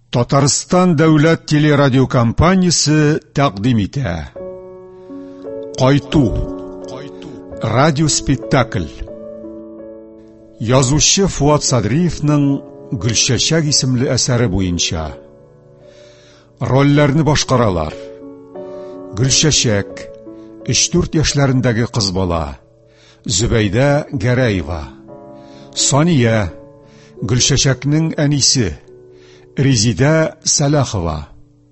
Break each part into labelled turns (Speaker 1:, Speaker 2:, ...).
Speaker 1: Татарстан дәүләт телерадиокомпаниясе тәкъдим итә. Кайту. Радиоспектакль. Язучы Фуат Садриевның Гөлчәчәк исемле әсәре буенча рольләрне башкаралар. Гөлчәчәк 3-4 яшьләрендәге кыз бала, Зөбәйдә Гәрәева. Сания, Гөлчәчәкнең әнисе, Резидә Сәләхова.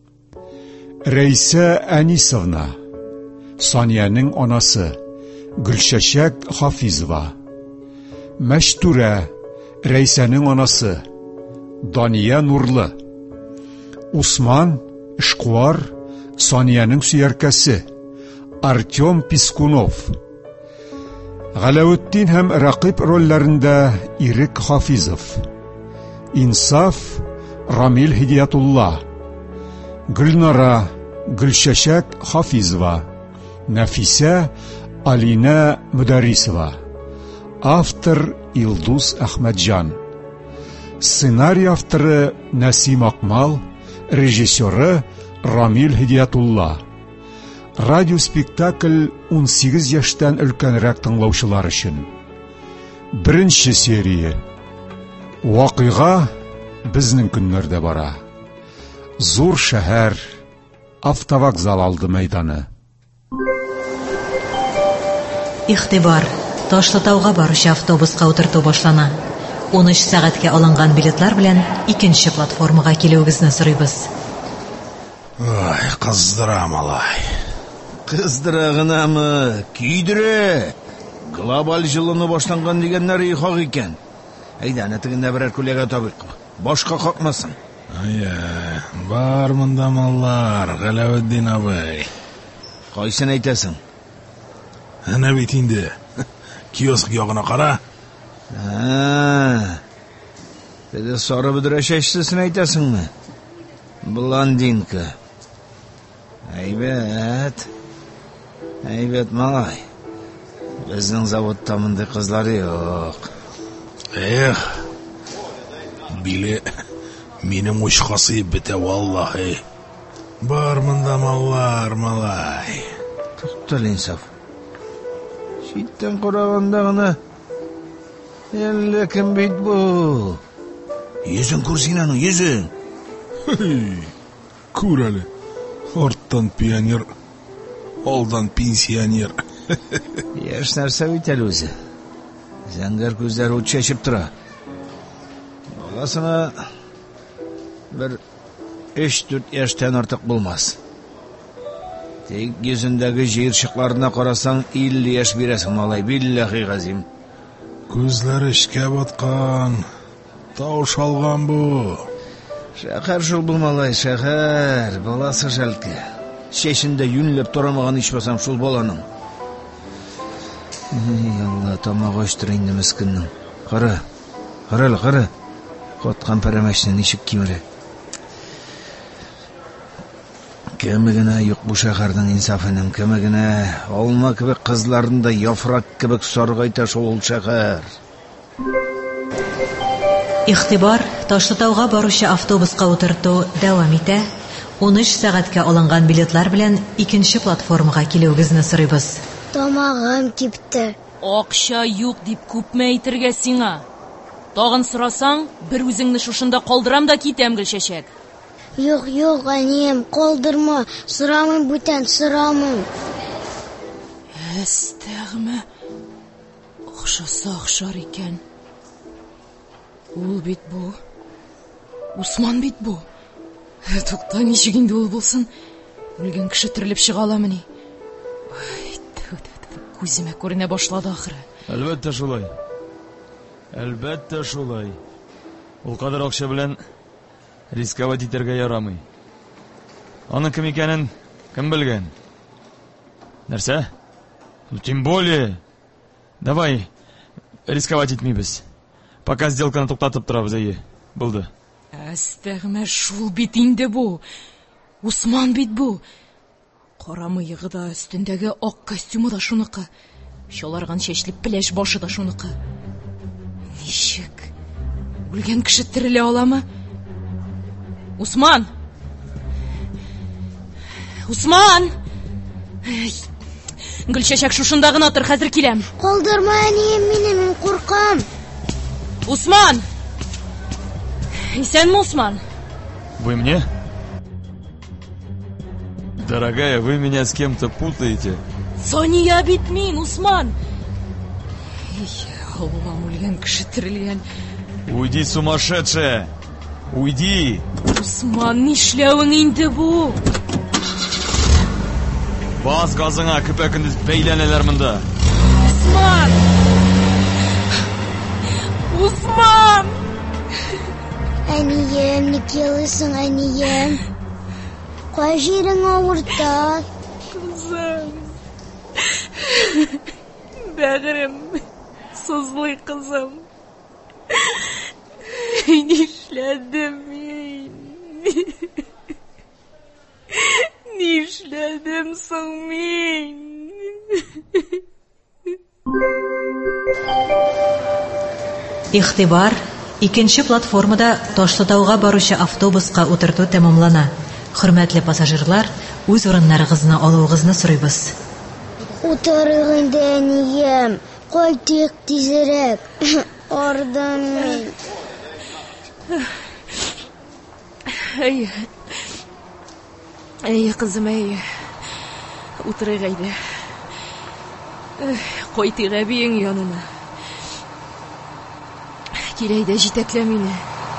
Speaker 1: Рәйсә Әнисовна, Санияның анасы, Гөлчәчәк Хафизова. Мәчтүрә, Рәйсәнең анасы, Дания Нурлы. Усман, Шкуар, Санияның сөяркәсе, Артем Пискунов. Галәветдин һәм Рақиб рольләрендә Ирек Хафизов. Инсаф, Рамил Хидиятулла. Гөлнара, Гөлчәчәк Хафизова. Нәфисә, Алина Мөдәррисова. Автор Илдус Әхмәтҗан. Сценарий авторы Нәсим Акмал, режиссеры Рамил Хидиятулла. Радиоспектакль 18 яшьтән өлкәнрәк тыңлаучылар өчен. Беренче серия. Вакыйга безнең көннәрдә бара. Зур шәһәр, автовокзал алды мәйданы.
Speaker 2: Игътибар. Ташлытауга баручы автобуска утырту башлана. 13 сәгатькә алынган билетлар белән икенче платформага килүегезне сорыйбыз.
Speaker 3: Ай, кыздыра, малай. Кыздыра гынамы? Күйдүрә. Глобаль җылыну башланган дигәннәр хак икән. Әйдә, нәтигендә берәр күләгә табыйк. Башка какмасын.
Speaker 4: Ая, бар монда маллар, Галәветдин абый.
Speaker 3: Кайсын әйтәсең?
Speaker 4: Әнә бит инде. Киоск ягына кара.
Speaker 3: Теге сары бөдрә чәчлесен әйтәсеңме? Блондинка. Әйбәт. Әйбәт, малай. Безнең заводта мондай кызлар юк.
Speaker 4: Эх, биле минем учкасы бетә валлаһи. Бар монда маллар, малай.
Speaker 3: Туктал, Инсаф. Читтән караганда гына әллә кем бит бу? Йөзен күрсен аның, йөзен.
Speaker 4: Күр әле. Арттан пионер, алдан пенсионер.
Speaker 3: Яшь нәрсә бит әле үзе. Зәңгәр күзләре ут чәчеп тора. Баласына бер 3-4 яшьтән артык булмас. Тик йөзендәге җыерчыкларына карасаң 50 яшь бирәсең, малай, билләһи газим.
Speaker 4: Күзләре эчкә баткан, тауш алган бу.
Speaker 3: Шәһәр шул бу, малай, шәһәр. Баласы шәлке. Чәчендә юньләп торамаган ичмасам шул баланың. Алла, тамагы ачтыр инде мискиннең. Кара. Кара. Коткан пәрәмәчне ничек кимерә. Кеме генә юк бу шәһәрнең инсафының, кеме генә. Алма кебек кызларында яфрак кебек саргайта шул шәһәр.
Speaker 2: Игътибар. Ташлытауга баручы автобуска утырту дәвам итә. 13 сәгатькә алынган билетлар белән икенче платформага килүегезне сорыйбыз.
Speaker 5: Тамагым кипте.
Speaker 6: Акча юк дип күпме әйтергә сиңа? Тагын сорасаң, бер үзеңне шушында калдырам да китәм, Гөлчәчәк.
Speaker 5: Юк, әнием, калдырма. Сорамыйм бүтән, сорамыйм.
Speaker 6: Әстәгъмә. Акчасы акчар икән. Ул бит бу. Усман бит бу. Тукта, ничек инде ул булсын? Үлгән кеше терелеп чыга аламыни? Күземә күренә башлады ахыры.
Speaker 7: Әлбәттә шулай. Ул кадәр акча белән рисковать итәргә ярамый. Аның кем икәнен кем белгән? Нәрсә? Тем более. Давай, рисковать итмибез. Пока сделканы туктатып торабыз, әйе. Булды.
Speaker 6: Әстәгъмә, шул бит инде бу. Усман бит бу. Кара мыегы да, өстендәге ак костюмы да шуныкы. Чаларган чәчле пеләш башы да шуныкы. Ничек? Үлгән кеше терелә аламы? Усман! Усман! Гөлчәчәк шушында гына тор, хәзер киләм.
Speaker 5: Калдырма әнием мине, мин куркам.
Speaker 6: Усман! Исәнме, Усман?
Speaker 7: Вы мне? Дорогая, вы меня с кем-то путаете.
Speaker 6: Сания бит мин, Усман! Аллам, үлгән кеше терелгән.
Speaker 7: Уйди, сумасшедшая! Уйди!
Speaker 6: Усман, нишләвең инде бу?
Speaker 7: Бас газыңа, көпә-көндез бәйләнәләр монда.
Speaker 6: Усман! Усман!
Speaker 5: Әнием, ник елыйсың, әнием? Кай җирең авырта?
Speaker 6: Кызым. Бәгырем. Сызлый, кызым. Нишләдем мин? Нишләдем соң мин?
Speaker 2: Ихтибар, икенче платформада Ташлытауга баручы автобуска утырту тәмамлана. Хөрмәтле пассажирлар, үз урыннарыгызны алуыгызны сорыйбыз.
Speaker 5: Утырык инде, әнием. Кайтыйк тизрәк. Ардым мин.
Speaker 6: Эй, кызым, эй. Утырык әйдә. Кайтыйк әбиең янына. Кил әйдә, җитәклә мине.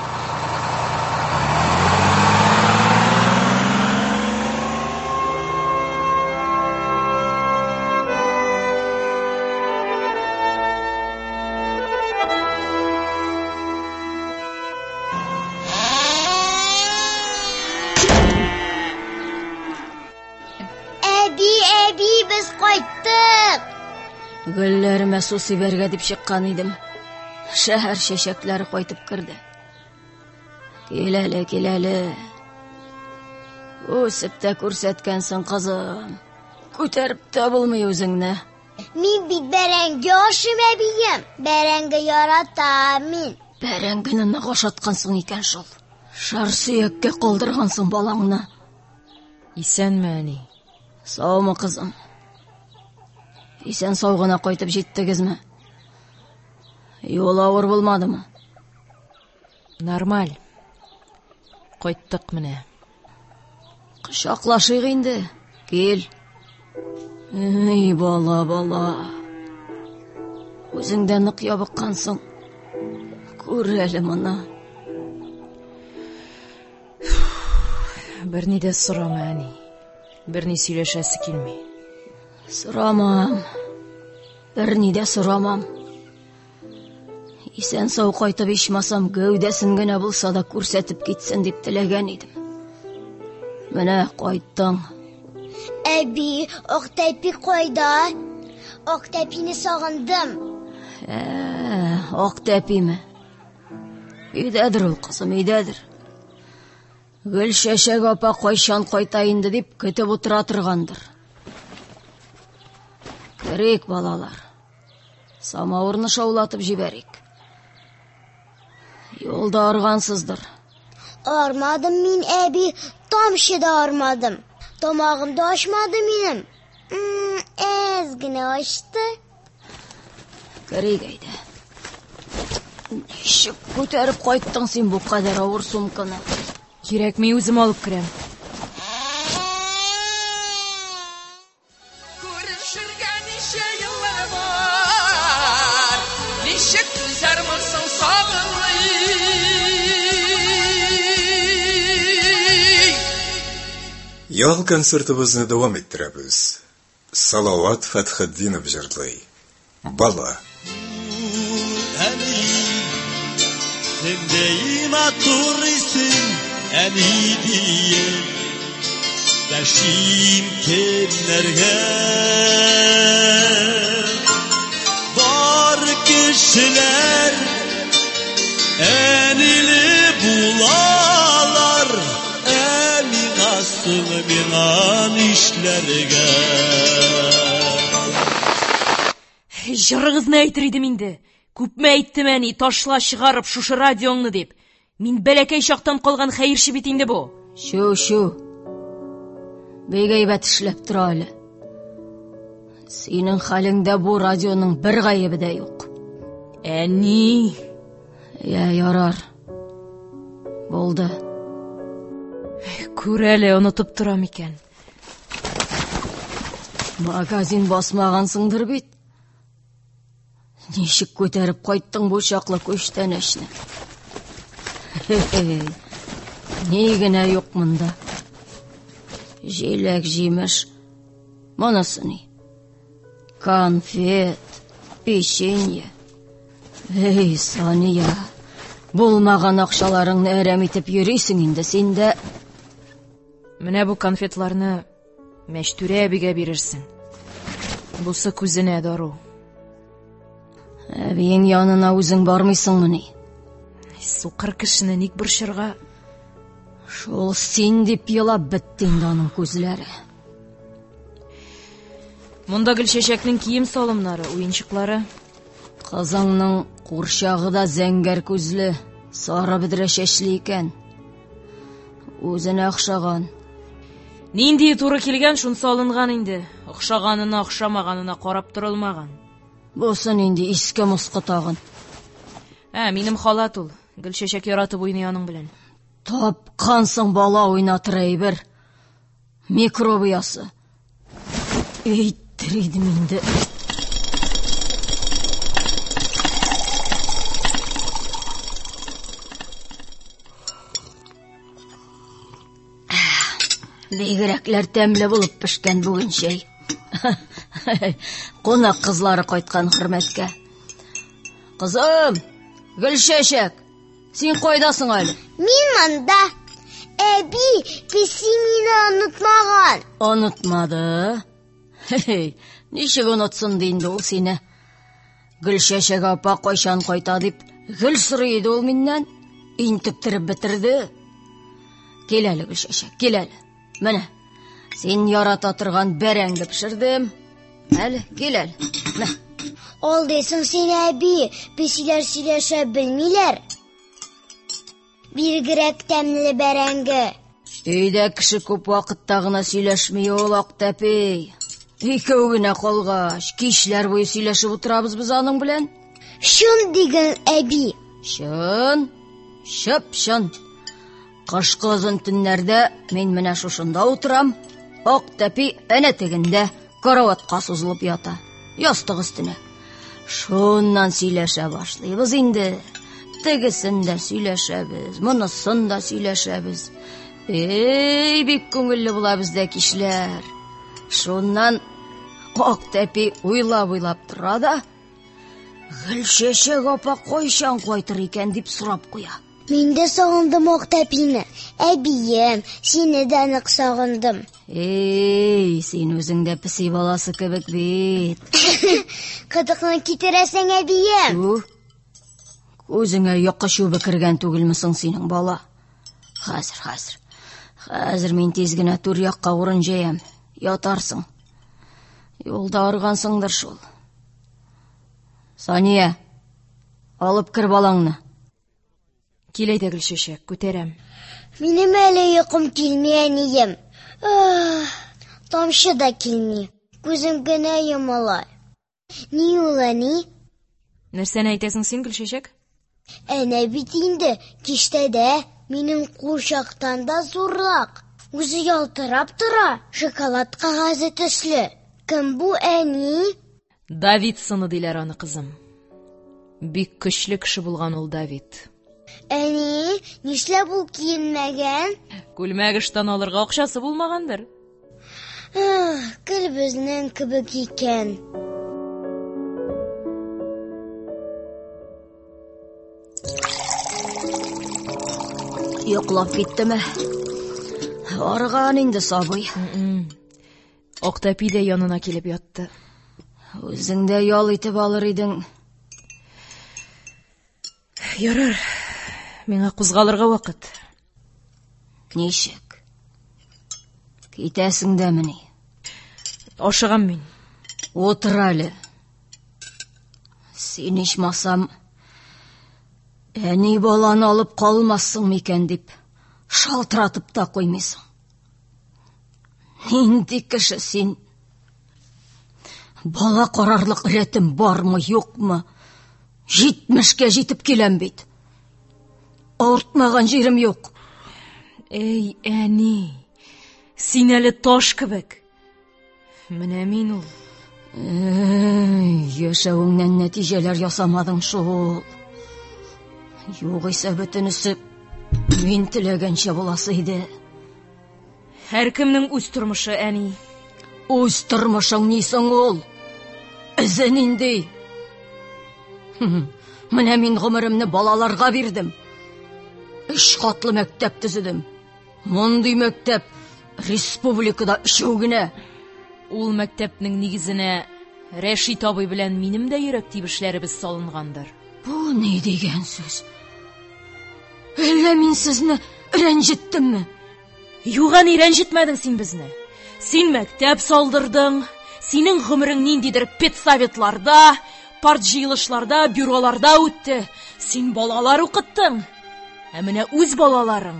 Speaker 5: Әби, без кайттык.
Speaker 8: Гөлләремә су сибәргә дип чыккан идем. Шәһәр чәчәкләре кайтып керде. Киләле. Үсеп тә күрсәткәнсең, кызым. Күтәреп тә булмый үзеңне.
Speaker 5: Мин бит бәрәңге ашыйм, әбием. Бәрәңге яратам мин.
Speaker 8: Бәрәңгене нык ашаткансың икән шул. Шар сөяккә калдыргансың балаңны.
Speaker 6: Исәнме, әни?
Speaker 8: Саумы, кызым? Исән сау гына кайтып җиттегезме? Юл авыр булмадымы?
Speaker 6: Нормаль. Кайттык менә.
Speaker 8: Кочаклашыйк инде. Кил. Эй, бала. Үзеңдә нык ябыккансың. Күр әле моны.
Speaker 6: Берни дә сорама, әни. Берни сөйләшәсе килми.
Speaker 8: Сорамам. Берни дә сорамам. Исән сау кайтып ичмасам, гәүдәсен генә булса да күрсәтеп китсен дип теләгән идем. Менә кайттың.
Speaker 5: Әби, Октәпи кайда? Октәпине сагындым.
Speaker 8: Октәпиме? Өйдәдер ул, кызым, өйдәдер. Гөлчәчәк апа кайчан кайта инде дип көтеп утыра торгандыр. Керик, балалар. Самавырны шаулатып җибәрик. Юлда аргансыздыр.
Speaker 5: Армадым мин, әби, тамчы да армадым. Тамагым да ачмады минем. Әз генә ачты.
Speaker 8: Керик әйдә. Ничек күтәреп кайттың син бу кадәр авыр сумканы?
Speaker 6: Кирәкми, үзем алып керәм.
Speaker 9: Күрешергә ничә еллар бар, ничек түзәрмесең сагынлый.
Speaker 10: Ял концертыбызны дәвам иттерәбез. Салават Фәтхетдинов җырлый. Бала.
Speaker 11: Сендей матур исем, әни дие, дәшим кемнәргә. Бар кешеләр, әниле булалар, миңа соң миңа нишләргә.
Speaker 6: Җырыгызны әйтер идем инде. Күпме әйттем, әни, ташла чыгарып шушы радионы дип. Мин бәләкәй чактан калган хәерче бит инде бу.
Speaker 8: Шу. Бик әйбәт эшләп тора әле. Синең хәлеңдә бу радионың бер гаебе дә юк.
Speaker 6: Әни.
Speaker 8: Ярар. Булды.
Speaker 6: Күр әле, онытып торам икән.
Speaker 8: Магазин басмагансыңдыр бит. Ничек күтәреп кайттың бу чаклы күчтәнәшне? Ни генә юк монда. Җиләк җимеш. Монысы ни? Конфет, печенье. Сания, булмаган акчаларыңны әрәм итеп йөрисең инде син дә.
Speaker 6: Менә бу конфетларны Мәчтүрә әбигә бирерсең. Бусы күзенә дару.
Speaker 8: Әбиең янына үзең бармыйсыңмы ни?
Speaker 6: Сукыр кешене ник борчырга?
Speaker 8: Шул син дип елап бетте инде аның күзләре.
Speaker 6: Монда Гөлчәчәкнең кием салымнары, уенчыклары.
Speaker 8: Кызыңның курчагы да зәңгәр күзле, сары бөдрә чәчле икән. Үзенә охшаган.
Speaker 6: Нинди туры килгән, шунсы алынган инде. Охшаганына, охшамаганына карап торылмаган.
Speaker 8: Бусы нинди иске мосқы тагын.
Speaker 6: Минем халат ул. Гөлчәчәк яратып уйный аның белән.
Speaker 8: Тапкансың бала уйнатыр әйбер. Микробиясы. Әйттер идем инде. Бигрәкләр тәмле булып пешкән бүген чәй. Кунак кызлары кайткан хөрмәткә. Кызым, Гөлчәчәк, син кайдасың әле?
Speaker 5: Мин монда. Әби, песи мине онытмаган.
Speaker 8: Онытмады. Ничек онытсын инде ул сине? Гөлчәчәк апа кайчан кайта дип, гөл сорый иде ул миннән. Интектереп бетерде. Кил әле, Гөлчәчәк, кил әле. Менә, син ярата торган бәрәңге пешердем. Әле, кил әле. Менә.
Speaker 5: Алдыйсың син, әби, песиләр сөйләшә белмиләр. Биргерәк тәмле бәрәңге.
Speaker 8: Өйдә кеше күп вакытта гына сөйләшми ул Актәпи. Икәү генә калгач, кичләр буе сөйләшеп утырабыз без аның белән.
Speaker 5: Шун диген, әби.
Speaker 8: Шун, шып-шун. Кышкы озын төннәрдә мин менә шушында утырам. Актәпи әнә тегендә караватка сузылып ята. Ястык өстенә. Шуннан сөйләшә башлыйбыз инде. Тегесен дә сөйләшәбез, монысын да сөйләшәбез. Бик күңелле була бездә кичләр. Шуннан Актәпи уйлап тора да, Гөлчәчәк апа кайчан кайтыр икән дип сорап куя.
Speaker 5: Мин дә сагындым Актәпине. Әбием, сине дә нык сагындым.
Speaker 8: Син үзең дә песи баласы кебек бит.
Speaker 5: Кытыкны китерәсең, әбием.
Speaker 8: Үзеңә якышуы кергән түгелме соң синең бала? Хәзер мин тиз генә түр якка урын җәям. Ятарсың. Юлда аргансыңдыр шул. Сания, алып кер балаңны.
Speaker 6: Кил әйдә, Гөлчәчәк, күтәрәм.
Speaker 5: Минем әле йокым килми, әнием. Тамчы да килми. Күзем генә йомыла. Ни ул, әни?
Speaker 6: Нәрсәне әйтәсең син, Гөлчәчәк?
Speaker 5: Әнә бит инде киштәдә минем курчактан да зуррак. Үзе ялтырап тора, шоколад кагазы төсле. Кем бу, әни?
Speaker 6: Давид сыны диләр аны, кызым. Бик көчле кеше булган ул Давид.
Speaker 5: Әни, нишләп ул киенмәгән?
Speaker 6: Күлмәгештән алырга акчасы булмагандыр.
Speaker 5: Көл безнең кебек икән.
Speaker 8: Йоклап киттеме? Арган инде сабый.
Speaker 6: Актәпи дә янына килеп ятты.
Speaker 8: Үзең дә ял итеп алыр идең.
Speaker 6: Ярар, миңа кузгалырга вакыт.
Speaker 8: Ничек? Китәсең дәме ни?
Speaker 6: Ашыгам мин.
Speaker 8: Утыр әле. Син ичмасам Әни баланы алып калмассың микән дип, шалтыратып та куймыйсың. Нинди кеше син? Бала карарлык рәтем бармы, юкмы? 70-ке җитеп киләм бит. Артмаган җирем юк.
Speaker 6: Эй, әни, син әле таш кебек. Менә мин ул.
Speaker 8: Яшәвеңнән нәтиҗәләр ясамадың шул. Югыйсә бөтенесе мин теләгәнчә буласы иде.
Speaker 6: Һәркемнең үз тормышы, әни.
Speaker 8: Үз тормышың нисең ул? Эзе нинди? Менә мин гомеремне балаларга бирдем. 3 катлы мәктәп төзедем. Мондый мәктәп республикада 3 генә.
Speaker 6: Ул мәктәпнең нигезенә Рәшит абый белән минем дә йөрәк тибешләребез салынгандыр.
Speaker 8: Бу ни дигән сүз? Әллә мин сезне рәнҗеттемме?
Speaker 6: Юган, рәнҗетмәдең син безне. Син мәктәп салдырдың, синең гомерең ниндидер педсоветларда, парт җыелышларда, бюроларда үтте. Син балалар укыттың. Ә менә үз балаларың.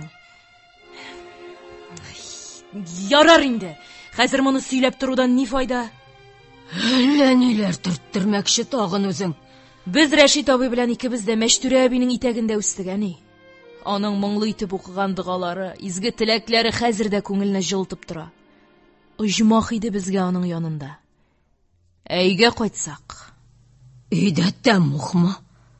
Speaker 6: Ярар инде. Хәзер моны сөйләп торудан ни файда?
Speaker 8: Әллә ниләр төрттөрмәкче тагын үзең.
Speaker 6: Без Рәшит абый белән икебез дә Мәчтүрә әбинең итәгендә үстек, әни. Аның моңлы итеп укыган дугалары, изге теләкләре хәзер дә күңелне җылтып тора. Оҗмах иде безгә аның янында. Әйгә кайтсак.
Speaker 8: Өйдә тәмухмы?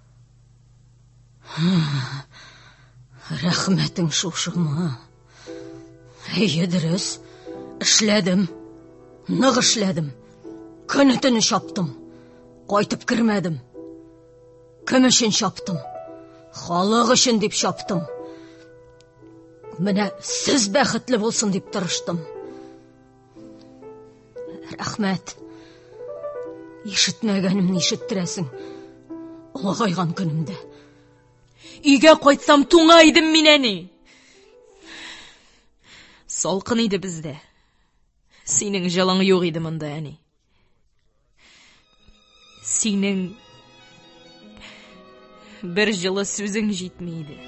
Speaker 8: Рәхмәтең шушымы? Әйе, дөрес. Эшләдем. Нык эшләдем. Көне-төне чаптым. Кайтып кермәдем. Кем өчен чаптым? Халык өчен дип чаптым. Менә сез бәхетле булсын дип тырыштым. Рәхмәт. Ишетмәгәнемне ишеттерәсең. Олыгайган көнемдә.
Speaker 6: Өйгә кайтсам туңа идем мин, әни. Салкын иде бездә. Синең җылың юк иде монда, әни. Синең бер җылы сүзең җитми иде.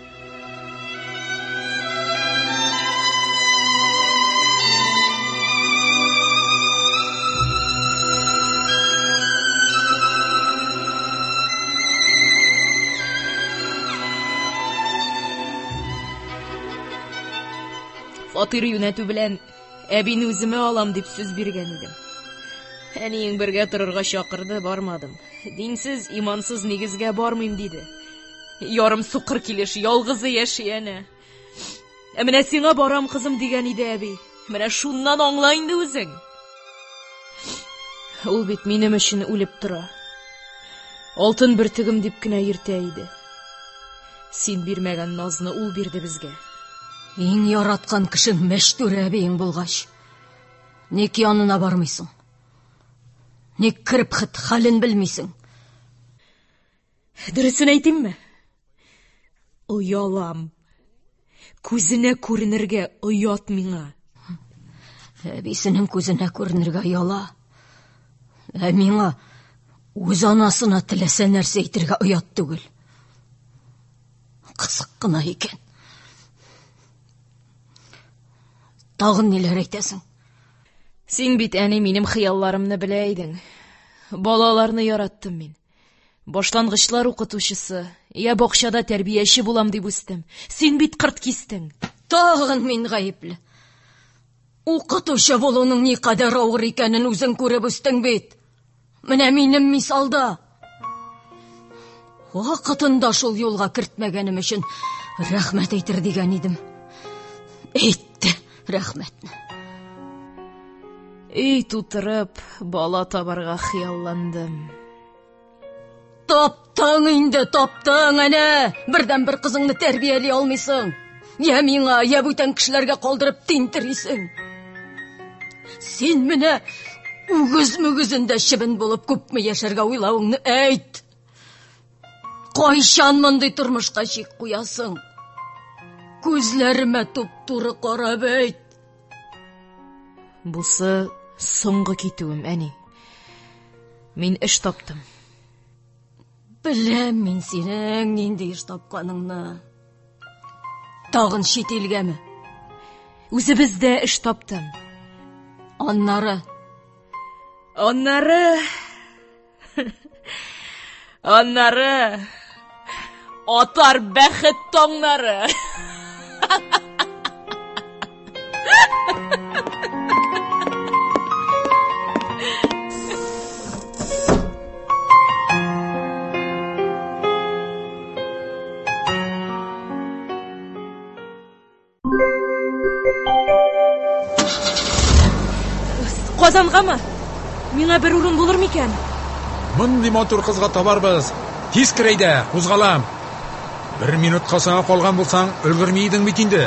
Speaker 6: Фатир юнәтү белән әбине үземә алам дип сүз биргән идем. Әниең бергә торырга чакырды, бармадым. Динсез, имансыз нигезгә бармыйм диде. Ярым сукыр килеш, ялгызы яши әнә. Менә сиңа барам, кызым, дигән иде әби. Менә шуннан аңла инде үзең. Ул бит минем өчен үлеп тора. Алтын бөртегем дип кенә йөртә иде. Син бирмәгән назны ул бирде безгә.
Speaker 8: Иң яраткан кешең Мәчтүрә әбиең булгач, ник янына бармыйсың? Ник кереп хәлен белмисең?
Speaker 6: Дөресен әйтимме? Уялам. Күзенә күренергә оят миңа.
Speaker 8: Әбисенең күзенә күренергә яла. Ә миңа үз анасына теләсә нәрсә әйтергә оят түгел. Кызык кына икән. Тагын ниләр әйтәсең?
Speaker 6: Син бит, әни, минем хыялларымны белә идең. Балаларны яраттым мин. Башлангычлар укытучысы, я бакчада тәрбияче булам дип үстем. Син бит кырт кистең.
Speaker 8: Тагын мин гаепле. Укытучы булуның ни кадәр авыр икәнен үзең күреп үстең бит. Менә минем мисалда. Вакытында шул юлга кертмәгәнем өчен рәхмәт әйтер дигән идем. Әйтте рәхмәтне.
Speaker 6: Өй тутырып, бала табарга хыялландым.
Speaker 8: Таптың инде, таптың, әнә. Бердән бер кызыңны тәрбияли алмыйсың. Я миңа, я бүтән кешеләргә калдырып тинтерисең. Син менә үгез-мүгезендә чебен булып күпме яшәргә уйлавыңны әйт. Кайчан мондый тормышка чик куясың? Күзләремә туп-туры карап әйт.
Speaker 6: Бусы соңгы китүем, әни. Мин эш таптым.
Speaker 8: Беләм мин синең нинди эш тапканыңны. Тагын чит илгәме?
Speaker 6: Үзебездә эш таптым.
Speaker 8: Аннары
Speaker 6: атар бәхет таңнары. Казангамы? Миңа бер урын булыр микән?
Speaker 12: Мондый матур кызга табарбыз. Тиз керәйдә, кузгалам. 1 минутка саңа калган булсаң, өлгермәйдең бит инде.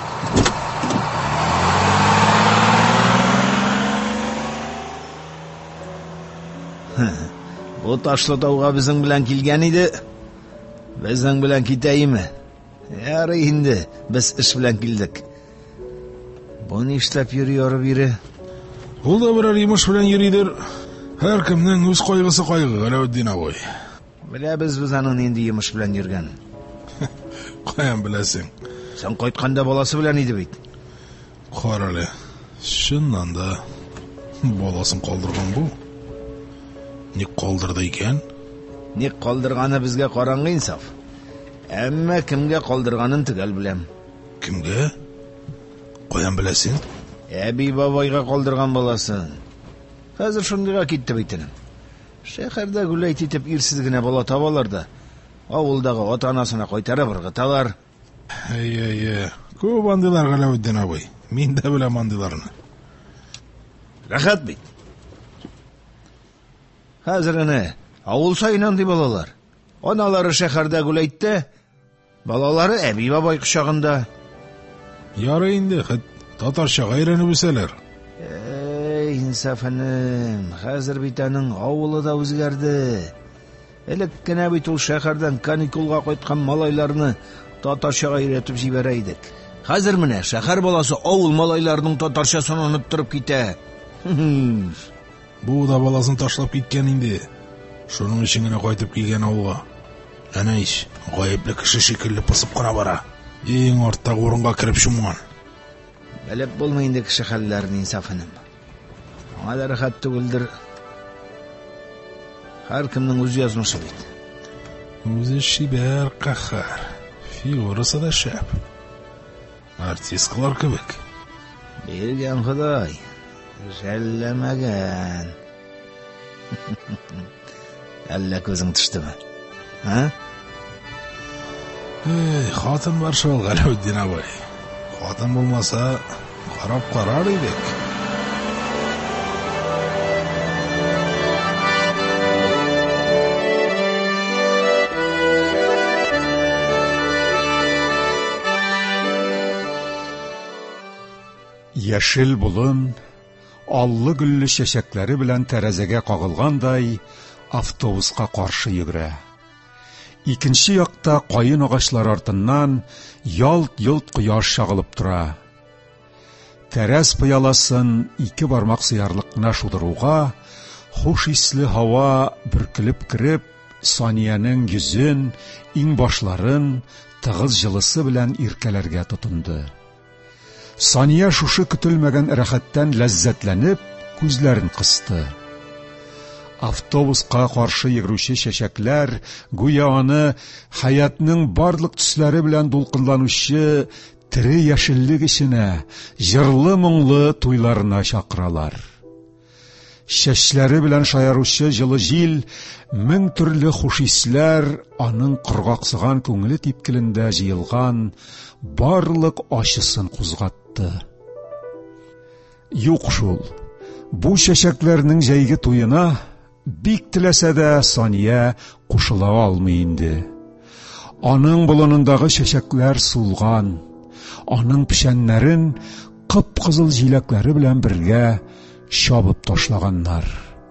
Speaker 3: Бу Ташлытауга безнең белән килгән иде. Безнең белән китәйме? Ярый инде, без эш белән килдек. Бу нишләп йөри арып йөри?
Speaker 4: Ул да берәр йомыш белән йөридер. Һәркемнең үз кайгысы кайгы, Галәветдин абый.
Speaker 3: Беләбез без аның нинди йомыш белән йөргән.
Speaker 4: Каян беләсең?
Speaker 3: Сен кайтканда баласы белән иде бит.
Speaker 4: Карале. Чыннан да баласын калдырган бу. Ник калдырды икән?
Speaker 3: Ник калдырганы безгә караңгы инсаф. Әмма кемгә калдырганын төгәл беләм.
Speaker 4: Кемгә? Каян беләсең?
Speaker 3: Әби бабайга калдырган баласын. Хәзер шундыйга китте битенем. Шәһәрдә гүләйт итеп ирсез генә бала табалар да, авылдагы ата-анасына кайтарып ыргыталар.
Speaker 4: Күп андыйлар, Галәветдин абый. Мин дә беләм андыйларны.
Speaker 3: Рәхәт бит. Хәзер генә авыл сайын андый балалар. Аналары шәһәрдә гүләйттә, балалары әби бабай кочагында.
Speaker 4: Ярый инде, татарчага өйрәнеп үсәләр.
Speaker 3: Инсафаным, хәзер бит аның авылы да үзгәрде. Элек кенә бит ул шәһәрдән каникулга кайткан малайларны татарчага өйрәтеп җибәрә идек. Хәзер менә шәһәр баласы авыл малайларының татарчасын оныттырып китә.
Speaker 4: Бу да баласын ташлап киткән инде. Шуның өчен генә кайтып килгән авылга. Әнә ич, гаепле кеше шикелле пысып кына бара. Иң арттагы урынга кирип шумган.
Speaker 3: Белеп булмый инде кеше хәлләрен, инсафаным. Аңа да рәхәт түгелдер. Һәркемнең үз язмышы бит.
Speaker 4: Үзе шибәр, каһар. Фигурасы да шәп. Артисткалар кебек.
Speaker 3: Биргән Ходай, жәлләмәгән. Әллә күзең төштеме?
Speaker 4: Хатын бар шул, Галәветдин абый. Хатын булмаса, карап карар идек.
Speaker 1: Яшел болын, аллы-гүлле чәчәкләре белән тәрәзәгә кагылгандай автобуска каршы йөгерә. Икенче якта кайын агачлар артыннан ялт-йолт кояш чагылып тора. Тәрәз пыяласын 2 бармак сыярлык кына шудыруга, хуш исле һава бөркелеп кирип, Санияның йөзен, иң башларын тыгыз җылысы белән иркәләргә тотынды. Сания шушы көтелмәгән рәхәттән ләззәтләнеп, күзләрен кысты. Автобуска каршы йөгрүче чәчәкләр гүя аны хаятның барлык төсләре белән дулкынланучы тере яшеллек эченә, җырлы-моңлы туйларына чакыралар. Чәчләре белән шаяручы җылы җил, 1000 төрле хуш исләр аның кыргаксыган күңеле типкелендә җыелган барлык ачысын кузгатты. Юк шул, бу чәчәкләрнең җәйге туена бик теләсә дә Сания кушыла алмый инде. Аның болынындагы чәчәкләр сулган, аның пешәннәрен кып-кызыл җиләкләре белән бергә чабып ташлаганнар.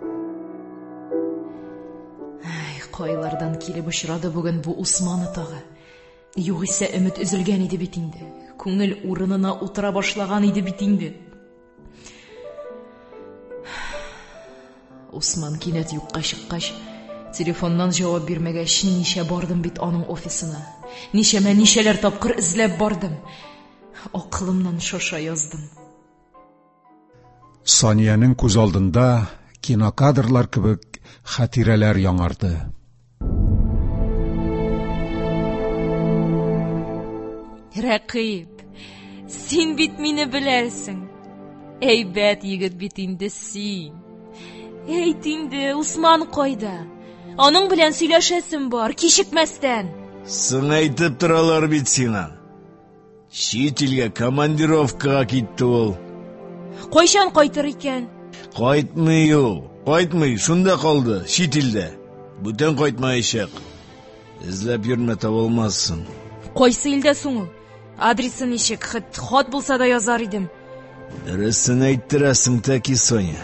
Speaker 6: Кайлардан килеп очрады бүген бу Усман атага. Югыйсә өмет өзелгән иде бит инде. Күңел урынына утыра башлаган иде бит инде. Усман кинәт юкка чыккач, Телефоннан җавап бирмәгәч, ничә бардым бит аның офисына. Ничәләр тапкыр эзләп бардым. Акылымнан шаша яздым.
Speaker 1: Санияның күз алдында кинокадрлар кебек хатирәләр яңарды.
Speaker 6: Рәкыйп, син бит мине беләсең. Әйбәт егет бит инде син. Әйт инде, Усман кайда? Аның белән сөйләшәсем бар, кичекмәстән.
Speaker 3: Соң әйтеп торалар бит сиңа. Чит илгә командировкага китте ул.
Speaker 6: Кайчан кайтыр икән?
Speaker 3: Кайтмый ул. Кайтмый, шунда калды, чит илдә. Бүтән кайтмаячак. Эзләп йөрмә, таба алмассың.
Speaker 6: Кайсы илдә соң ул? Адресы ничек? Хат булса да язар идем.
Speaker 3: Дөресен әйттерәсең, Тәки Соня.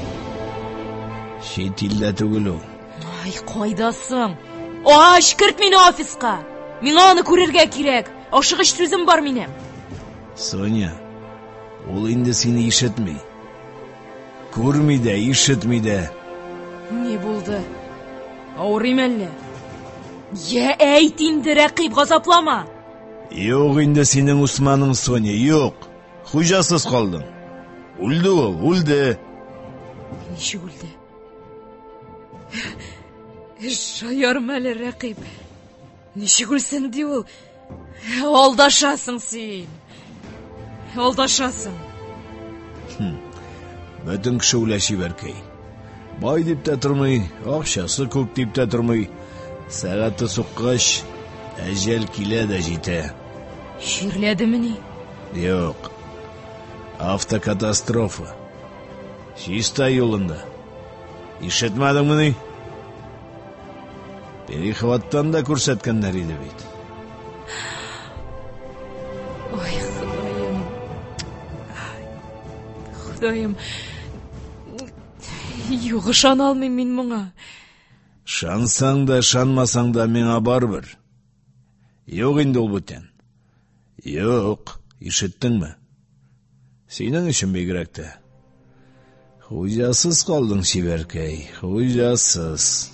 Speaker 3: Чит илдә түгел ул.
Speaker 6: Ай, кайдасың? Ашкырт мине офиска. Миңа аны күрергә кирәк. Ашыгыч сүзем бар минем.
Speaker 3: Соня, ул инде сине ишетми. Күрми дә, ишетми дә.
Speaker 6: Не булды? Авырыйм әллә? Я әйт инде, Рәкыйп, газаплама.
Speaker 3: Юк инде синең Усманың, Соня, юк. Хуҗасыз калдың. Үлде ул, үлде.
Speaker 6: Ничек үлде? Шаярма әле, Рәкыйп. Ничек үлсен ди ул? Алдашасың син. Алдашасың.
Speaker 3: Бөтен кеше үлә, Чибәркәй. Бай дип тә тормый, акчасы күп дип тә тормый. Сәгате суккач, әҗәл килә дә җитә.
Speaker 6: Ширләдеме ни?
Speaker 3: Юк. Автокатастрофа. Чиста юлында. Ишетмәдеңме ни? Перехваттан да күрсәткәннәр иде бит.
Speaker 6: Ой, Ходаем. Юк, ышана алмыйм мин моңа.
Speaker 3: Шансаң да, шанмасаң да миңа барбер. Юк инде ул бүтән. Юк, ишеттеңме? Синең өчен бигрәк тә. Хуҗасыз калдың, Чибәркәй, хуҗасыз.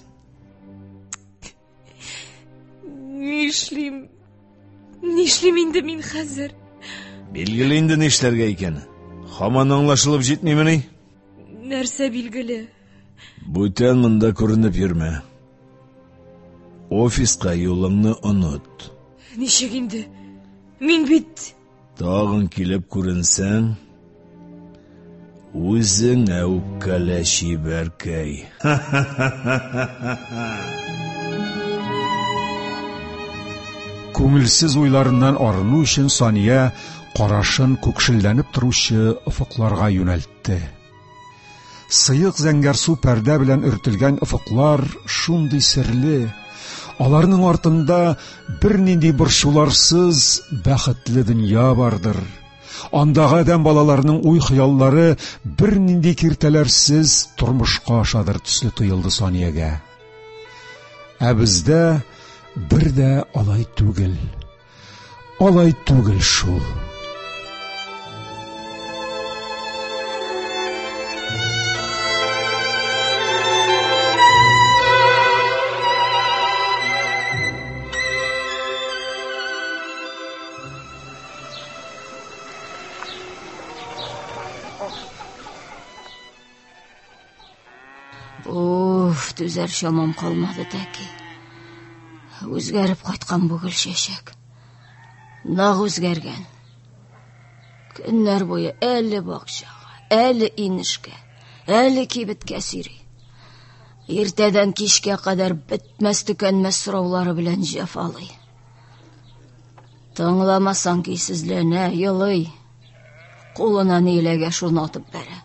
Speaker 6: Нишлим инде мин хәзер?
Speaker 3: Билгеле инде нишләргә икән. Һаман аңлашылып җитмиме ни?
Speaker 6: Нәрсә билгеле?
Speaker 3: Бүтән монда күренеп йөрмә. Офиска юлыңны онот.
Speaker 6: Ничек инде? Мин бит...
Speaker 3: Тагын килеп күренсәң, үзеңә үпкәлә, Чибәркәй.
Speaker 1: Күңелсез уйларыннан арыну өчен Сания карашын күкшелләнеп торучы офыкларга юнәлтте. Сыек зәңгәр су пәрдә белән өртелгән офыклар шундый серле. Аларның артында бернинди борчуларсыз бәхетле дөнья бардыр. Андагы адәм балаларының уй-хыяллары бернинди киртәләрсез тормышка ашадыр төсле тоелды Саниягә. Ә бездә бер дә алай түгел. Алай түгел шул.
Speaker 8: Түзәр шамам калмады, Тәки. Үзгәреп кайткан бу Гөлчәчәк. Наг үзгәргән. Көннәр буе әле бакчага, әле инешкә, әле кибеткә сири. Иртәдән кичкә кадәр бетмәс-төкәнмәс сораулары белән җәфалый. Тыңламасаң көйсезләнә, елый. Кулынан иләгә шуны атып бәрә.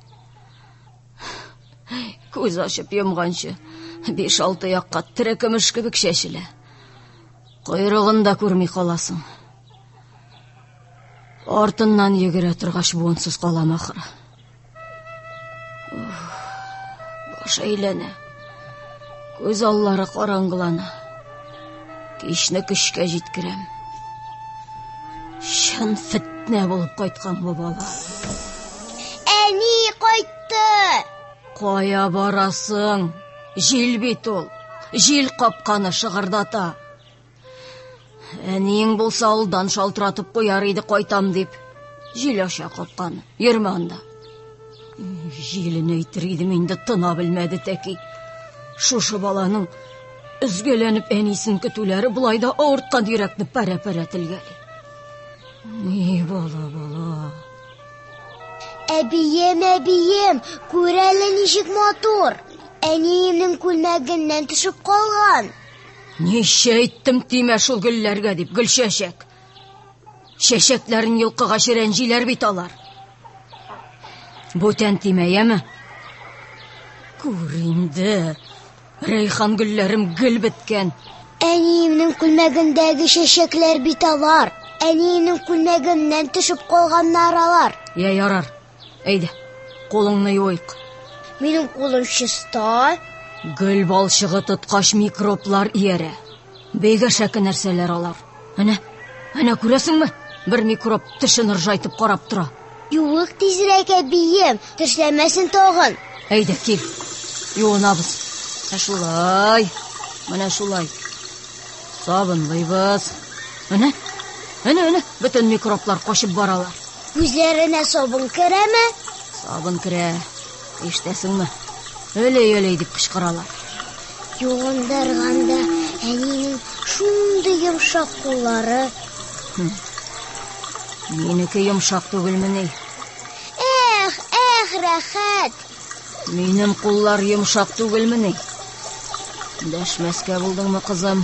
Speaker 8: Күз ачып йомганчы 5-6 якка тере көмеш кебек чәчелә. Койрыгын да күрми каласың. Артыннан йөгерә торгач буынсыз калам ахыры. Баш әйләнә. Күз аллары караңгылана. Кичне көчкә җиткерәм. Шын фитнә булып кайткан бу бала.
Speaker 5: Әни кайтты!
Speaker 8: Кая барасың? Җил бит ул. Жил капканы шыгырдата. Әниең булса алдан шалтыратып куяр иде кайтам дип. Жил аша капканы. Йөрмә анда. Җилен әйтер идем инде тына белмәде тәки. Шушы баланың өзгәләнеп әнисен көтүләре булай да авырткан йөрәкне пәрә-пәрә телгәли. Ни бала.
Speaker 5: Әбием, күр әле ничек матур. Әниемнең күлмәгеннән төшеп калган.
Speaker 8: Нишле әйттем тимә шул гөлләргә дип, Гөлчәчәк. Чәчәкләрен йылкыга ширәнҗиләр бит алар. Бүтән тимәяме? Күр инде. Рәйхан гөлләрем гөл беткән.
Speaker 5: Әниемнең күлмәгендәге чәчәкләр бит алар. Әниемнең күлмәгеннән төшеп калганнар алар.
Speaker 8: Я ярар. Әйдә, кулыңны юйк.
Speaker 5: Минем кулым чиста.
Speaker 8: Гөл балчыгы тоткач микроблар иярә. Бәйгә шәке нәрсәләр алар. Әнә күрәсеңме? Бер микроб тешен ыржайтып карап тора.
Speaker 5: Юк, тизрәк әбием, тешләмәсен тагын.
Speaker 8: Әйдә, кил. Юынабыз. Менә шулай. Сабынлыйбыз. Әнә, бөтен микроблар качып баралар.
Speaker 5: Үзләренә сабын керәме?
Speaker 8: Сабын керә. Ишетәсеңме? Өлей дип кычкыралар.
Speaker 5: Юындырганда әнинең шундый йомшак куллары.
Speaker 8: Минеке йомшак түгелме ни?
Speaker 5: Эх, рәхәт.
Speaker 8: Минем куллар йомшак түгелме ни? Дәшмәскә булдыңмы, кызым?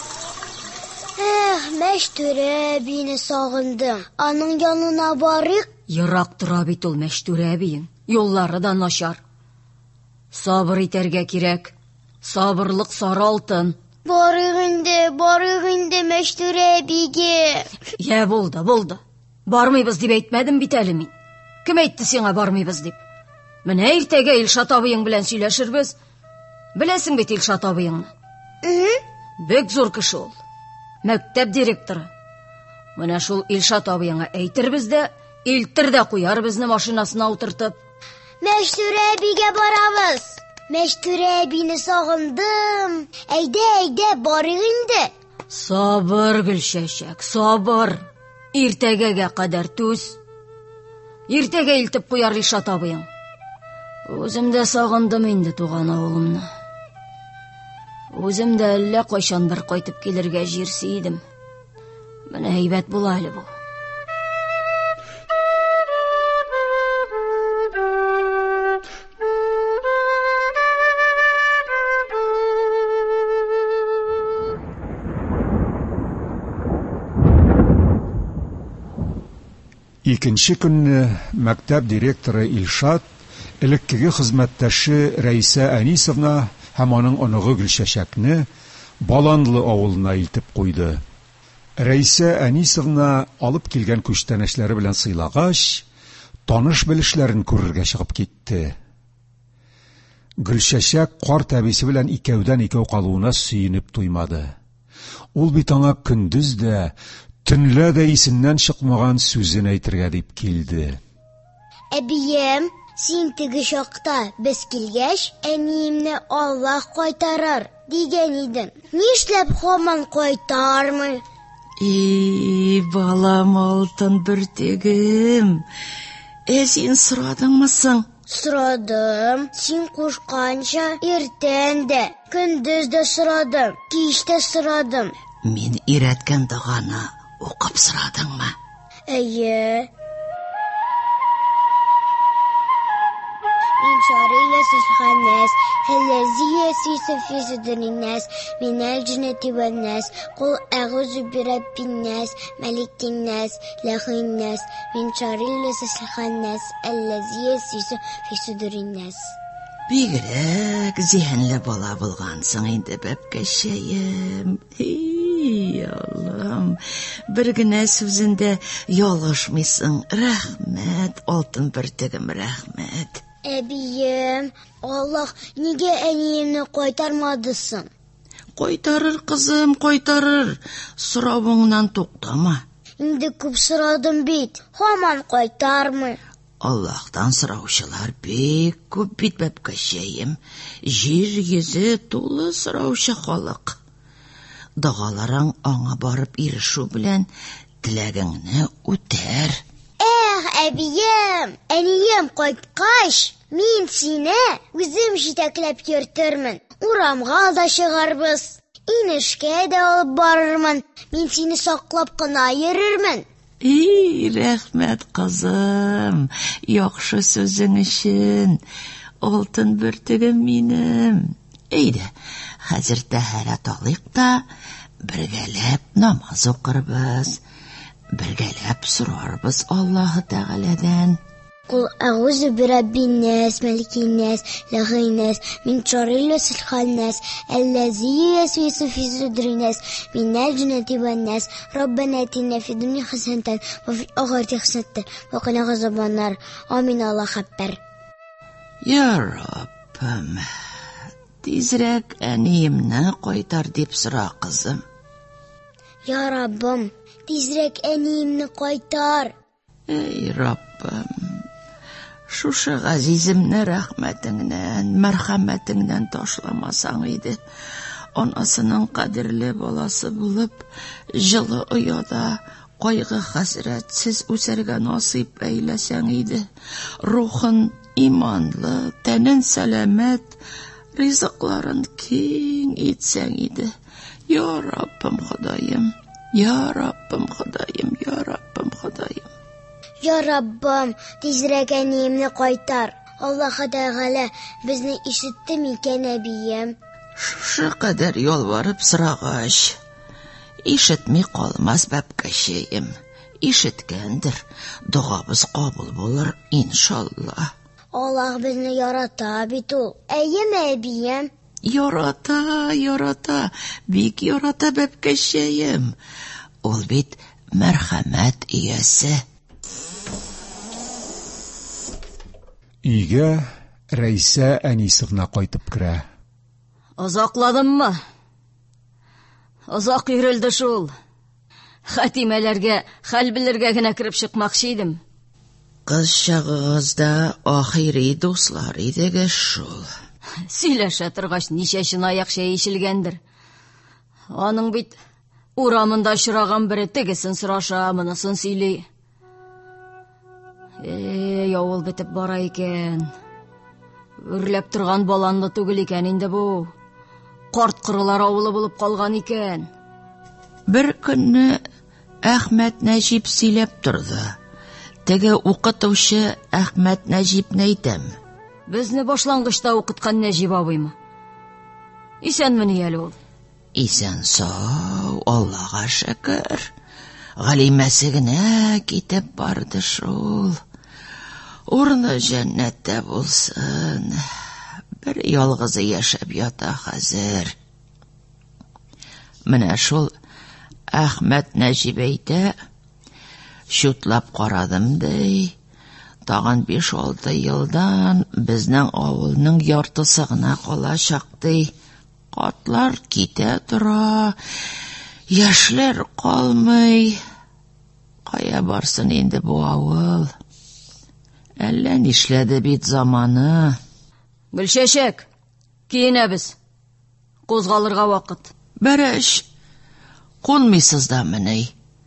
Speaker 5: Мәчтүрә әбине сагындым. Аның янына барыйк.
Speaker 8: Ерак тора бит ул Мәчтүрә әбиең. Юллары да начар. Сабыр итәргә кирәк. Сабырлык сары алтын.
Speaker 5: Барыйк инде Мәчтүрә әбигә.
Speaker 8: Я, булды. Бармыйбыз дип әйтмәдем бит әле мин. Кем әйтте сиңа бармыйбыз дип? Менә иртәгә Илшат абыең белән сөйләшербез. Беләсең бит Илшат абыеңны? Бик зур кеше ул. Мәктәп директоры. Менә шул Илшат абыеңа әйтербез дә, илтер куяр безне машинасына утыртып.
Speaker 5: Мәчтүрә әбигә барабыз. Мәчтүрә әбине сагындым. Әйдә, барыйк инде.
Speaker 8: Сабыр, Гөлчәчәк, сабыр. Иртәгәгә кадәр түз. Иртәгә илтеп куяр Илшат абыең. Үзем дә сагындым инде туган авылымны. Үзем дә әллә кайчан бер кайтып килергә җирси идем. Менә әйбәт була әле бу.
Speaker 1: Икенче көнне мәктәп директоры Илшат элеккеге хезмәттәше Рәйсә Әнисовна һәм аның оныгы Гөлчәчәкне Баланлы авылына илтеп куйды. Рәйсә Әнисовна алып килгән күчтәнәчләре белән сыйлагач, таныш белешләрен күрергә чыгып китте. Гөлчәчәк карт әбисе белән икәүдән-икәү калуына сөенеп туймады. Ул бит аңа көндез дә, төнлә дә исеннән чыкмаган сүзен әйтергә дип килде.
Speaker 5: Әбием, син теге чакта без килгәч, әниемне Аллаһ кайтарыр дигән идең. Нишләп һаман кайтармый?
Speaker 6: Балам, алтын бөртегем. Син сорадыңмы соң?
Speaker 5: Сорадым. Син кушканча иртән дә, көндез дә сорадым, кич тә сорадым.
Speaker 6: Мин өйрәткән доганы укып сорадыңмы?
Speaker 5: Әйе. من شر الناس الذي يوسوس في صدور الناس من الجنة والناس قل أعوذ برب الناس ملك الناس إله الناس من شر الناس الذي يوسوس في صدور الناس.
Speaker 6: Бигрәк зиһенле бала булгансың инде, бәпкәшәем. Аллам, бер генә сүзендә ялгышмыйсың. Рәхмәт, алтын бөртегем, рәхмәт.
Speaker 5: Әбием, Аллаһ нигә әниемне кайтармадысың?
Speaker 6: Кайтарыр, кызым, кайтарыр. Соравыңнан туктама.
Speaker 5: Инде күп сорадым бит, һаман кайтармый.
Speaker 13: Аллаһтан сораучылар бик күп бит бәпкәшәем. Җир йөзе тулы сораучы халык. Дагаларың аңа барып ирешү белән теләгеңне үтәр.
Speaker 5: Әбием, әнием кайткач, мин сине үзем җитәкләп йөртермен. Урамга да чыгарбыз. Инешкә дә алып барырмын. Мин сине саклап кына йөрермен.
Speaker 13: Рәхмәт, кызым. Яхшы сүзең өчен. Алтын бөртегем минем. Әйдә, хәзер тәһарәт алыйк та бергәләп намаз укырбыз. Бергәләп сорарбыз Аллаһы Тәгаләдән.
Speaker 5: Кул аузу бираббиннас, маликиннас, лагиннас, мин шаррил васханнас, аллази ясвису фи судринас, минал джиннати ваннас, раббана атина фи дуnya хасанатан, ва фил ахирати хасанатан, ва қина газабаннар. Амин, Аллаһ акбар.
Speaker 13: Я Раббым, тизрәк әниемне кайтар дип сора, кызым.
Speaker 5: Я Раббым, тизрәк әниемне кайтар.
Speaker 13: Эй Раббым, шушы газиземне рәхмәтеңнән, мәрхәмәтеңнән ташламасаң иде, анасының кадерле баласы булып, җылы ояда кайгы хәсрәтсез үсәргә насыйп әйләсәң иде, рухын иманлы, тәнен сәламәт, ризыкларын киң итсәң иде. Я Раббым Ходаем, я Раббым Ходаем, я Раббым Ходаем.
Speaker 5: Я Раббым, тизрәк әниемне кайтар. Аллаһ Тәгалә безне ишетте микән, әбием?
Speaker 13: Шушы кадәр ялварып сорагач, ишетми калмас бәпкәшәем. Ишеткәндер, дугабыз кабул булыр, иншалла.
Speaker 5: Аллаһ безне ярата бит ул. Әйеме, әбием?
Speaker 13: Ярата, ярата, бик ярата бәпкәшәем. Ул бит мәрхәмәт иясе.
Speaker 1: Өйгә Рәйсә Әнисовна кайтып керә.
Speaker 8: Озакладыммы? Озак йөрелде шул. Хатимәләргә хәл белергә генә кирип чыкмакчы идем.
Speaker 13: Кыз чагыгызда ахири дуслар идегез шул.
Speaker 8: Сөйләшә торгач ничә чынаяк чәй ичелгәндер. Аның бит урамында очраган бере тегесен сораша, монысын сөйли. Явыл бетеп бара икән. Үрләп торган баланлы түгел икән инде бу. Карт кырылар авылы булып калган икән.
Speaker 13: Бер көнне Әхмәт Нәҗип сөйләп торды. Теге укытучы Әхмәт Нәҗипне әйтәм.
Speaker 8: Безне башлангычта укыткан Нәҗип абыймы? Исәнмени әле ул?
Speaker 13: Исән сау, Аллаһка шөкер. Галимәсе генә китеп барды шул. Урны җәннәттә булсын. Бер ялгызы яшәп ята хәзер. Менә шул Әхмәт Нәҗип әйтә, шутлап карадым ди. Тагын 5-6 елдан безнең авылның яртысы гына калачак ди. Катлар китә тора, яшьләр калмый. Кая барсын инде бу авыл? Әллә нишләде бит заманы.
Speaker 8: Гөлчәчәк, киенәбез. Кузгалырга вакыт.
Speaker 13: Бәрәш, кунмыйсыз да менә.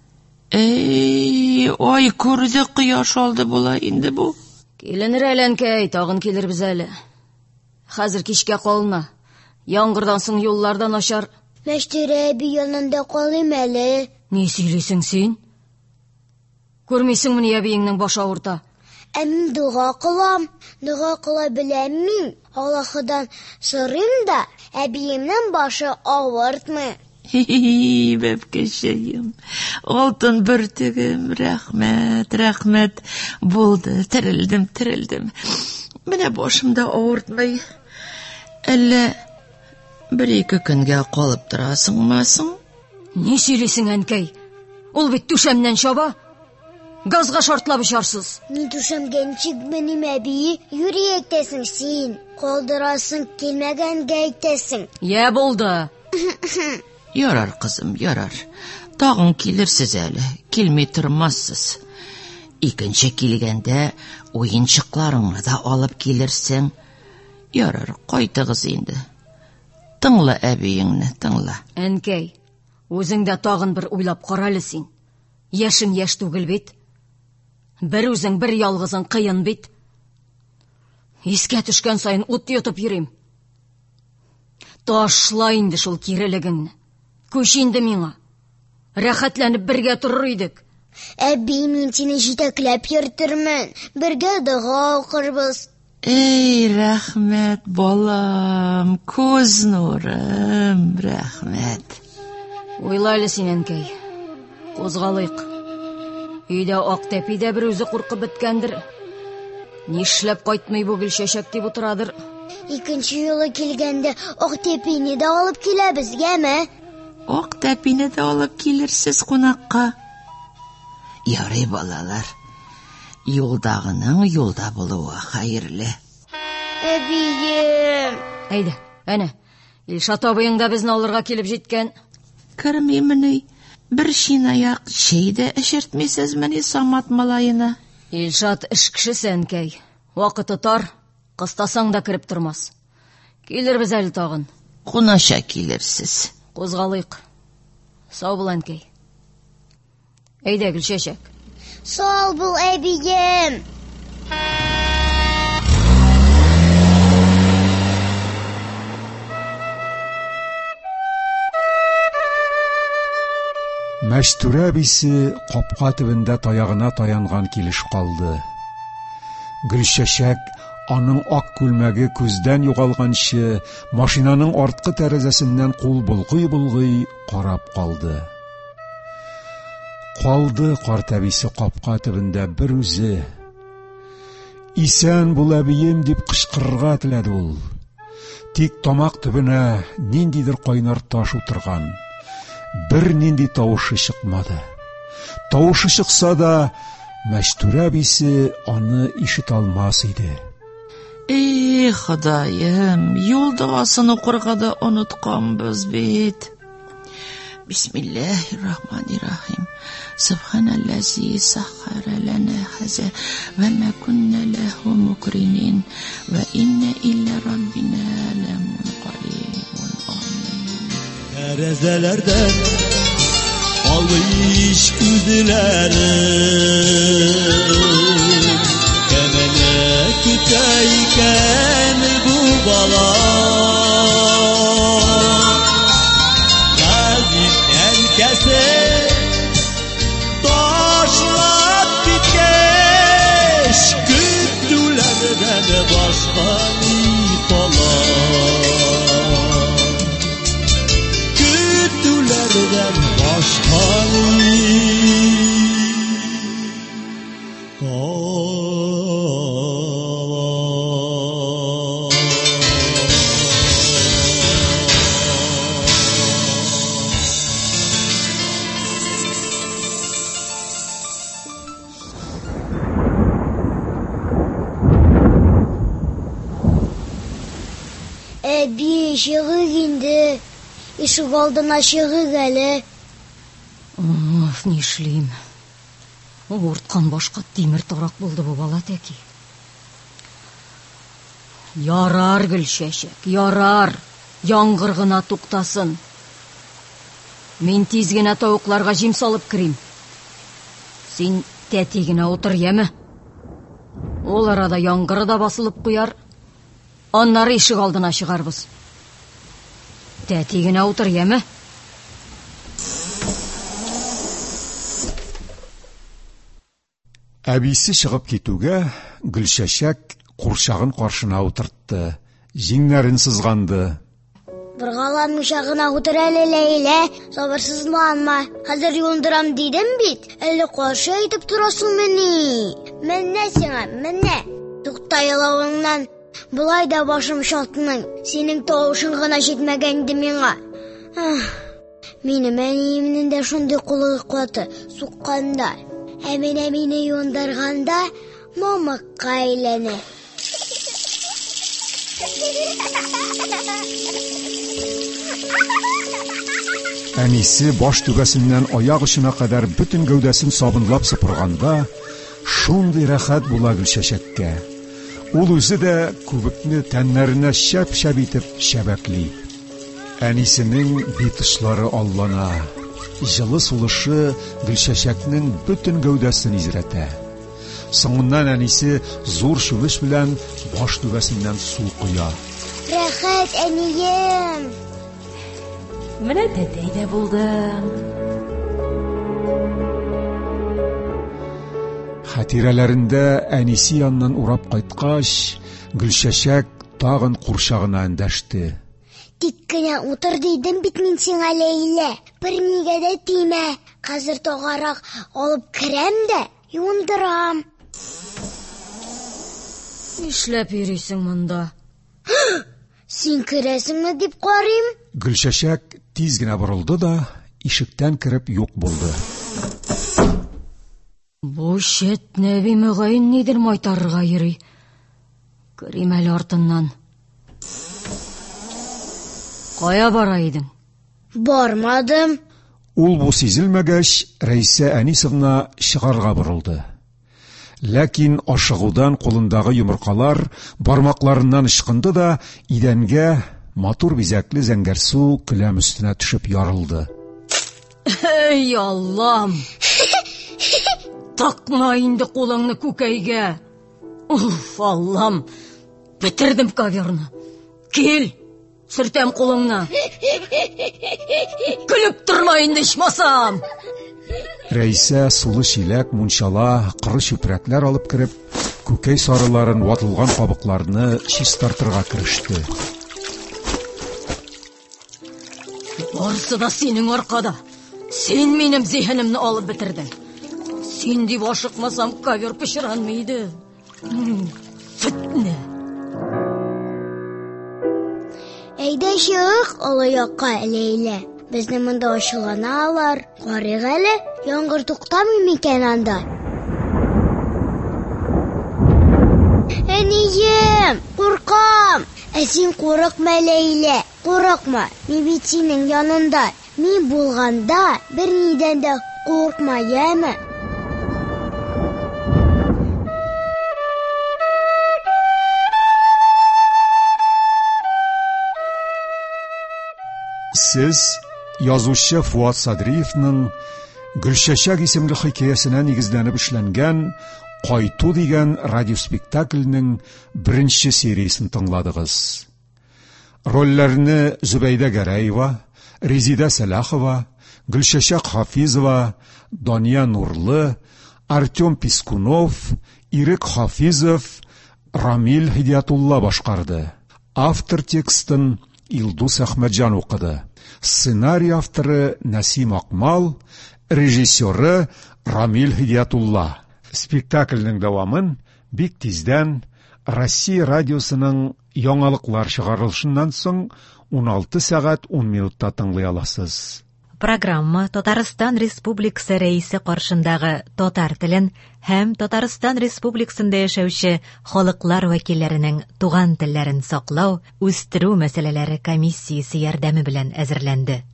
Speaker 13: Ай, күрде, кояш алды була инде бу.
Speaker 8: Киленер әләнкәй, тагын килербез әле. Хәзер кичкә калма. Яңгырдан соң юлларда начар.
Speaker 5: Мәштүрә әби янында калыйм әле.
Speaker 8: Ни сөйлисең син? Күрмисеңме әбиеңнең башы авырта?
Speaker 5: Мин дуга кылам. Дуга кыла беләм мин. Аллаһыдан сорыйм да, әбиемнең башы авыртмый.
Speaker 13: Бәпкәшәем, алтын бөртегем, рәхмәт, рәхмәт. Булды, терелдем. Менә башымда авыртмый. Әллә 1-2 көнгә калып торасыңмы?
Speaker 8: Ни сөйлисең, әнкәй? Ул бит түшәмнән чаба. Газга шартлап очарсыз.
Speaker 5: Мин түшәмгә чикмәнем, әби. Юри әйтәсең син. Калдырасың килмәгәнгә әйтәсең.
Speaker 8: Я булды.
Speaker 13: Ярар, кызым, ярар. Тагын килерсез әле. Килми тормассыз. Икенче килгәндә уенчыкларыңны да алып килерсең. Ярар, кайтыгыз инде. Тыңла әбиеңне, тыңла.
Speaker 8: Әнкәй, үзең дә тагын бер уйлап каралы син. Яшең яшь түгел бит. Бер үзең, бер ялгызың кыен бит. Искә төшкән сайын ут йотып йөрим. Ташла инде шул кирелегеңне. Күч инде миңа. Рәхәтләнеп бергә торыр идек.
Speaker 5: Әби, мин сине җитәкләп йөртермен. Бергә дога укырбыз.
Speaker 13: Эй, рәхмәт, балам, күз нурым, рәхмәт.
Speaker 8: Уйла әле син, әнкәй. Кузгалыйк. Өйдә ак тәпидә бер үзе куркып беткәндер. Нишләп кайтмый бу Гөлчәчәк дип утырадыр.
Speaker 5: Икенче юлы килгәндә ак тәпине дә алып киләбез, гәме?
Speaker 13: Ак тәпине дә алып килерсез кунакка. Ярый, балалар. Юлдагының юлда булуы хәерле.
Speaker 5: Әбием.
Speaker 8: Әйдә, әнә, Илшат абыең да безне алырга килеп җиткән.
Speaker 13: Кермимени, бер шинаяк чәй дә эшертмисезмени Самат малаена.
Speaker 8: Илшат эш кешесе, әнкәй. Вакыты тар, кыстасаң да кереп тормас. Килербез әле тагын.
Speaker 13: Кунаша килерсез.
Speaker 8: Кузгалыйк. Сау бул, әнкәй. Әйдә, Гөлчәчәк.
Speaker 5: Сау бул, әбием.
Speaker 1: Мәчтүрә бисе капка төбендә таягына таянган килеш калды. Гөлчәчәк аның ак күлмәге күздән югалганчы машинаның арткы тәрәзәсеннән кул булгый-булгый карап калды. Калды карт әбисе капка төбендә бер үзе. Исән бул әбием дип кычкырырга теләде ул. Тик тамак төбенә ниндидер кайнар таш утырган. Бер нинди тавышы чыкмады. Тавышы чыкса да, Мәчтүрә бисе аны ишет алмас иде.
Speaker 13: Эй, Ходаем, юлдагасын укырга да онытканбыз бит. Бисмиллахир-рахманир-рахим. Субханаллази саххара лана хаза ва ма кунна лаху мукринин ва инна илля раббина лаmunqalibun.
Speaker 11: Tərəzələrdən alış güdülərim Kəmənə kütəykən bu bala Qəzib əlkəsə taşlap bitkeş Güdülərdən başqa ipala Güdülərdən başqa
Speaker 5: Әби, чыгык инде. Ишек алдына чыгык әле.
Speaker 8: Оф, нишлим. Урткан башка тимер тарак булды бу бала тәки. Ярар, Гөлчәчәк, ярар. Яңгыр гына туктасын. Мин тиз генә тавыкларга җим салып кирим. Син тәти генә утыр, яме? Ул арада яңгыр да басылып куяр. Аннары ишек алдына чыгарбыз. Тәти генә утыр, яме?
Speaker 1: Әбисе чыгып китүгә, Гөлчәчәк курчагын каршына утыртты. Җиңнәрен сызганды.
Speaker 5: Быргаламыйча гына утыр әле, Ләйлә. Сабырсызланма. Хәзер юындырам дидем бит. Әле каршы әйтеп торасыңмыни? Менә сиңа, менә. Тукта елавыңнан. Булай да башым шалтның. Синең тавышың гына җитмәгән инде миңа. Минем әниемнең дә шундый кулы каты сукканда. Ә мине юындырганда мамыкка әйләнә.
Speaker 1: Әнисе баш түбәсеннән аяк очына кадәр бүтән гәүдәсен сабынлап сыпырганда, Шундый рәхәт була Гөлчәчәккә. Ул үзе дә күбекне тәннәренә шәп-шәп итеп шәбәкли. Әнисенең бит очлары аллана. Җылы сулышы Гөлчәчәкнең бөтен гәүдәсен изрәтә. Соңыннан әнисе зур шүлеш белән баш түбәсеннән су куя.
Speaker 5: Рәхәт, әнием!
Speaker 6: Менә тәтәй дә булдың.
Speaker 1: Хатирәләрендә әнисе яннан урап кайткач, Гөлчәчәк тагын курчагына эндәште.
Speaker 5: Тик кенә утыр дидем бит мин сиңа, Ләйлә. Бер нигә дә тимә. Хәзер тагарак алып керәм дә юындырам.
Speaker 8: Нишләп йөрисең монда?
Speaker 5: Син керәсеңме дип карыйм.
Speaker 1: Гөлчәчәк тиз генә борылды да ишектән кереп юк булды.
Speaker 8: Бу шәт нәби мөгаен нидер майтарырга йөри. Керим әле артыннан. Кая бара идең?
Speaker 5: Бармадым.
Speaker 1: Ул бу сизелмәгәч, Рәйсә Әнисовна чыгарга борылды. Ләкин ашыгудан кулындагы йомыркалар бармакларыннан ычкынды да идәнгә матур бизәкле зәңгәрсу көләм өстенә төшеп ярылды.
Speaker 8: Эй, Аллам! Такма инде кулыңны күкәйгә. Уф, Аллам! Бетердем коверны. Кил! Сөртәм кулыңны. Көлеп торма инде, ичмасам.
Speaker 1: Рәйсә сулы чиләк, мунчала, кыры чүпрәкләр алып кереп, күкәй сарыларын, ватылган кабыкларны чистартырга кереште.
Speaker 8: Барысы да синең аркада. Син минем зиһенемне алып бетердең. Син дип ашыкмасам, ковер пешеранмый иде. Фитне.
Speaker 5: Әйдә чык олы якка, Ләйлә. Безне монда ачыланалар. Карыйк әле, яңгыр туктамый микән анда? Әнием, куркам. Син курыкма, Ләйлә, курыкма. Мин бит синең янында. Мин булганда бер нидән дә куркма, яме.
Speaker 1: Сез язучы Фуат Садриевның Гөлчәчәк исемле хикәясенә нигезләнеп эшләнгән Кайту дигән радиоспектакльнең беренче сериясын тыңладыгыз. Рольләрне Зөбәйдә Гәрәева, Резида Сәлахова, Гөлчәчәк Хафизова, Дания Нурлы, Артем Пискунов, Ирек Хафизов, Рамил Хидиятулла башкарды. Автор текстын Илдус Әхмәтҗан укыды. Сценарий авторы Насим Акмал, режиссеры Рамил Хидиятулла. Спектакльнең дәвамын бик тиздән Россия радиосының яңалыклар чыгарылышыннан соң 16 сәгать 10 минутта тыңлый аласыз.
Speaker 2: Программа Татарстан Республикасы рәисе каршындагы татар телен һәм Татарстан Республикасында яшәүче халыклар вәкилләренең туган телләрен саклау, үстерү мәсьәләләре комиссиясе ярдәме белән әзерләнде.